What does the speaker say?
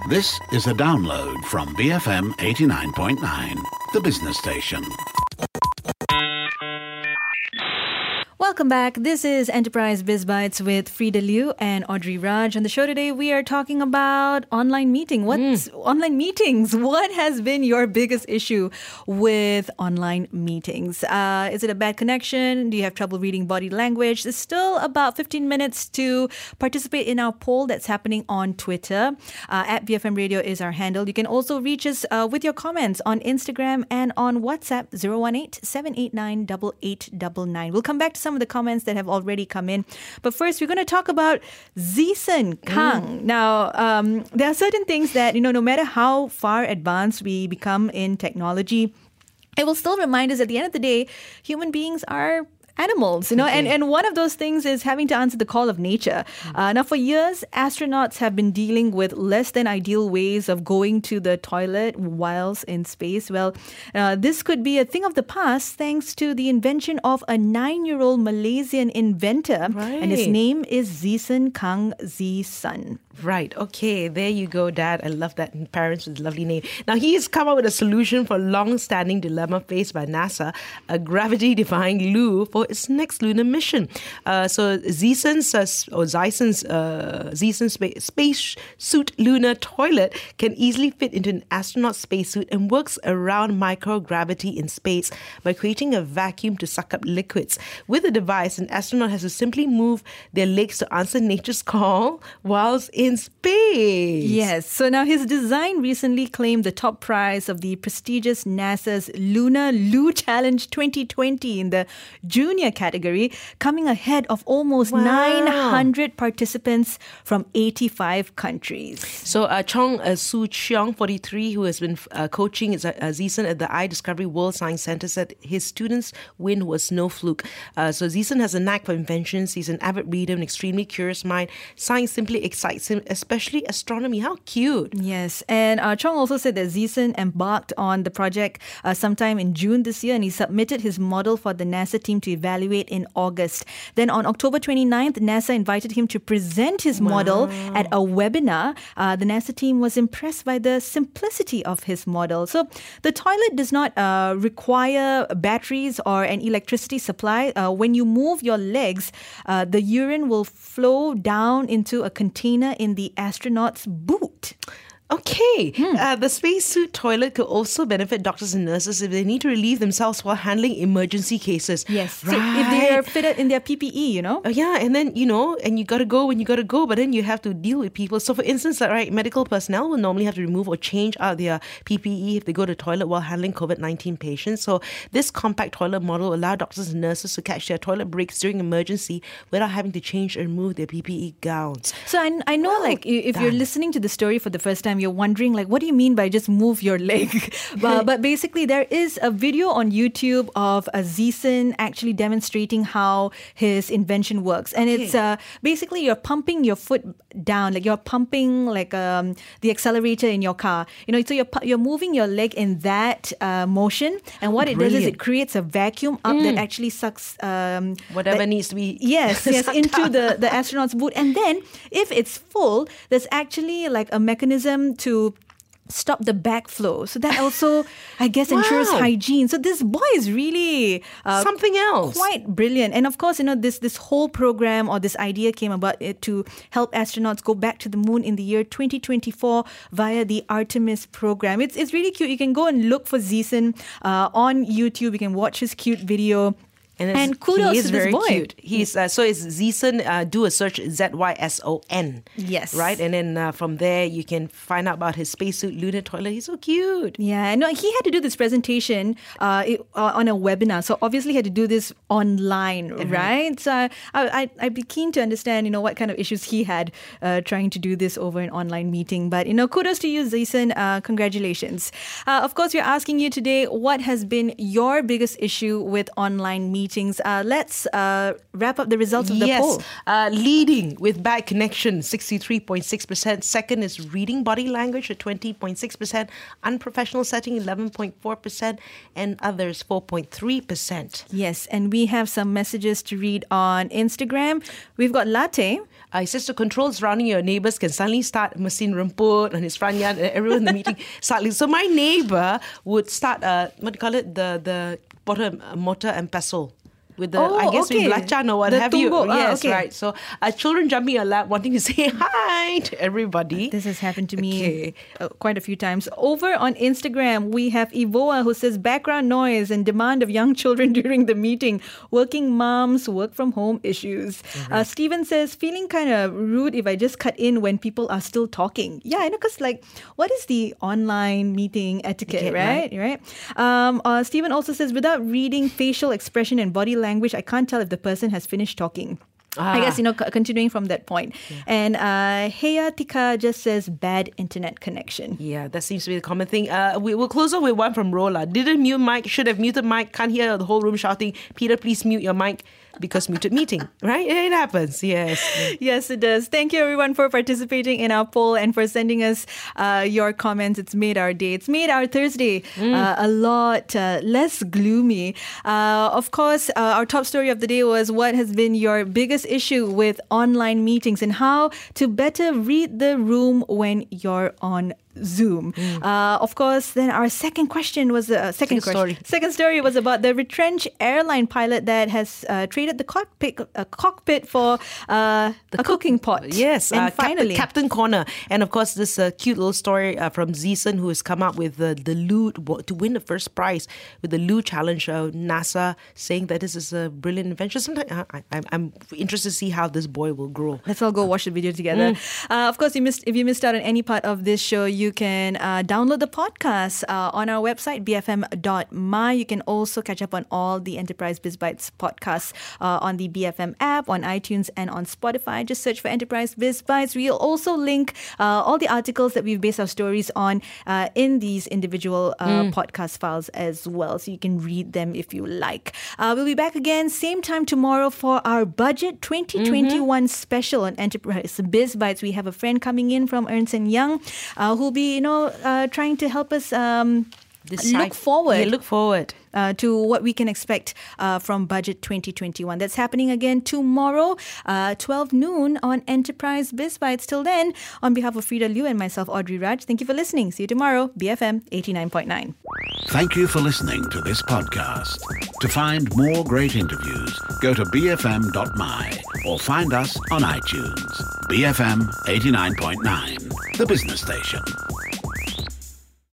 This is a download from BFM 89.9, the business station. Welcome back. This is Enterprise Biz Bites with Frida Liu and Audrey Raj. On the show today, we are talking about online meeting. Online meetings? What has been your biggest issue with online meetings? Is it a bad connection? Do you have trouble reading body language? There's still about 15 minutes to participate in our poll that's happening on Twitter. At BFM Radio is our handle. You can also reach us with your comments on Instagram and on WhatsApp 018-789-8899. We'll come back to some of the comments that have already come in. But first, we're going to talk about Zeason Kang. Now, there are certain things that, no matter how far advanced we become in technology, it will still remind us at the end of the day, human beings are animals, and one of those things is having to answer the call of nature. Now, for years, astronauts have been dealing with less than ideal ways of going to the toilet whilst in space. Well, this could be a thing of the past thanks to the invention of a 9-year-old Malaysian inventor, and his name is Zeason Kang Zeesan. Right. Okay. There you go, Dad. I love that. Parents with a lovely name. Now, he has come up with a solution for a long-standing dilemma faced by NASA, a gravity-defying loo for its next lunar mission. So Zeeson's space suit lunar toilet can easily fit into an astronaut spacesuit and works around microgravity in space by creating a vacuum to suck up liquids. With the device, an astronaut has to simply move their legs to answer nature's call whilst in space. Yes. So now his design recently claimed the top prize of the prestigious NASA's Lunar Loo Challenge 2020 in the junior category, coming ahead of almost 900 participants from 85 countries. So Chong Soo Cheong, 43, who has been coaching Zeason at the iDiscovery World Science Center, said his students' win was no fluke. So Zeason has a knack for inventions. He's an avid reader, an extremely curious mind. Science simply excites him, especially astronomy. How cute. Yes. And Chong also said that Zeason embarked on the project sometime in June this year, and he submitted his model for the NASA team to evaluate in August. Then on October 29th, NASA invited him to present his model at a webinar. The NASA team was impressed by the simplicity of his model. So the toilet does not require batteries or an electricity supply. When you move your legs, the urine will flow down into a container in the astronaut's boot. Okay. The spacesuit toilet could also benefit doctors and nurses if they need to relieve themselves while handling emergency cases. Yes. Right. So if they are fitted in their PPE, Yeah, and then, and you got to go when you got to go, but then you have to deal with people. So for instance, medical personnel will normally have to remove or change out their PPE if they go to the toilet while handling COVID-19 patients. So this compact toilet model will allow doctors and nurses to catch their toilet breaks during emergency without having to change or remove their PPE gowns. So I know, if you're listening to the story for the first time, you're wondering, what do you mean by just move your leg? But basically, there is a video on YouTube of Zeason actually demonstrating how his invention works. And it's basically you're pumping your foot down, you're pumping the accelerator in your car. So you're moving your leg in that motion. And what it does is it creates a vacuum up that actually sucks whatever needs to be yes into the astronaut's boot. And then if it's full, there's actually a mechanism to stop the backflow. So that also, I guess, ensures hygiene. So this boy is really something else. Quite brilliant. And of course, this whole program or this idea came about to help astronauts go back to the moon in the year 2024 via the Artemis program. It's really cute. You can go and look for Zeason on YouTube. You can watch his cute video. And kudos to this boy. Cute. He's so it's Zeason. Do a search, ZYSON. Yes. Right, and then from there you can find out about his spacesuit lunar toilet. He's so cute. Yeah, no, he had to do this presentation on a webinar. So obviously he had to do this online, right? So I'd be keen to understand, what kind of issues he had trying to do this over an online meeting. But kudos to you, Zeason. Congratulations. Of course, we're asking you today, what has been your biggest issue with online meetings? meetings. Let's wrap up the results of the poll. Leading with bad connection, 63.6%. Second is reading body language at 20.6%. Unprofessional setting, 11.4%. And others, 4.3%. Yes, and we have some messages to read on Instagram. We've got Latte. It says to control surrounding your neighbours can suddenly start mesin rumput on his front yard and everyone in the meeting suddenly. So my neighbour would start, the mortar and pestle. With the, with belacan or what the have tumbuk. you. Yes, okay. right. So children jumping your lap wanting to say hi to everybody. This has happened to me quite a few times. Over on Instagram, we have Ivoa who says background noise and demand of young children during the meeting. Working moms, work from home issues. Mm-hmm. Steven says, feeling kind of rude if I just cut in when people are still talking. Yeah, I know, because what is the online meeting etiquette, right? Steven also says, without reading facial expression and body language, I can't tell if the person has finished talking. I guess, continuing from that point. Yeah. And Heya Tika just says bad internet connection. Yeah, that seems to be the common thing. We'll close off with one from Rola. Didn't mute mic, should have muted mic, can't hear the whole room shouting, Peter, please mute your mic. Because muted meeting, right? It happens, yes. Yes, it does. Thank you, everyone, for participating in our poll and for sending us your comments. It's made our day. It's made our Thursday a lot less gloomy. Of course, our top story of the day was what has been your biggest issue with online meetings and how to better read the room when you're on Zoom. Of course, then our second question was second story was about the retrenched airline pilot that has traded the cockpit for a cooking pot. Yes, and finally Captain Corner. And of course, this cute little story from Zeeson, who has come up with the Loo to win the first prize with the Loo Challenge. NASA saying that this is a brilliant invention. Sometimes I'm interested to see how this boy will grow. Let's all go watch the video together. Of course, if you missed out on any part of this show, you can download the podcast on our website, bfm.my. You can also catch up on all the Enterprise Biz Bites podcasts on the BFM app, on iTunes, and on Spotify. Just search for Enterprise Biz Bites. We'll also link all the articles that we've based our stories on in these individual podcast files as well, so you can read them if you like. We'll be back again same time tomorrow for our Budget 2021 special on Enterprise Biz Bites. We have a friend coming in from Ernst & Young who'll be, trying to help us look forward to what we can expect from Budget 2021. That's happening again tomorrow, 12 noon on Enterprise Biz Bites. Till then, on behalf of Frida Liu and myself, Audrey Raj, thank you for listening. See you tomorrow, BFM 89.9. Thank you for listening to this podcast. To find more great interviews, go to bfm.my or find us on iTunes. BFM 89.9, the business station.